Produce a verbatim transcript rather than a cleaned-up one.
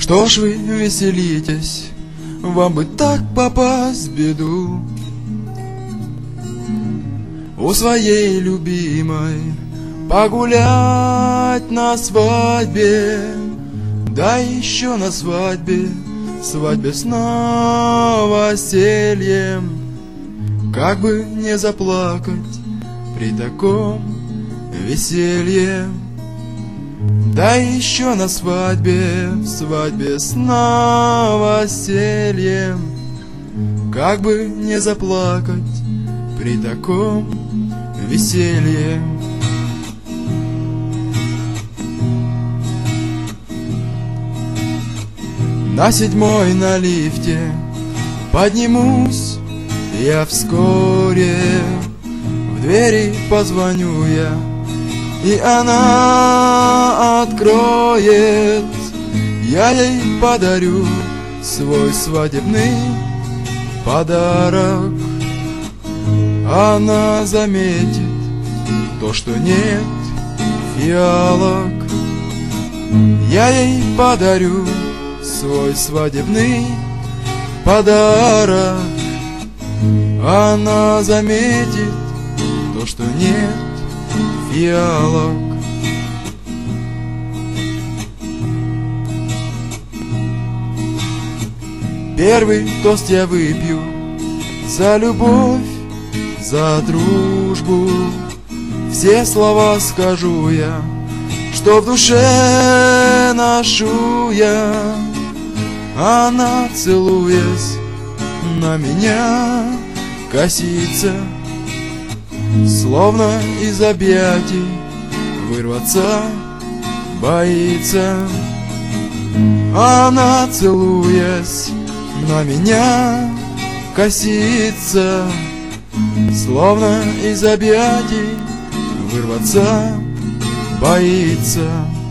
Что ж вы веселитесь, вам бы так попасть в беду. У своей любимой погулять на свадьбе, да еще на свадьбе, свадьбе с новосельем. Как бы не заплакать при таком веселье, да еще на свадьбе, свадьбе с новосельем. Как бы не заплакать при таком веселье. На седьмой на лифте поднимусь я вскоре, в двери позвоню я, и она откроет. Я ей подарю свой свадебный подарок. Она заметит то, что нет фиалок. Я ей подарю свой свадебный подарок. Она заметит то, что нет фиалок. Первый тост я выпью за любовь, за дружбу. Все слова скажу я, что в душе ношу я. Она, целуясь, на меня косится, словно из объятий вырваться боится. Она, целуясь, на меня косится, словно из объятий вырваться боится.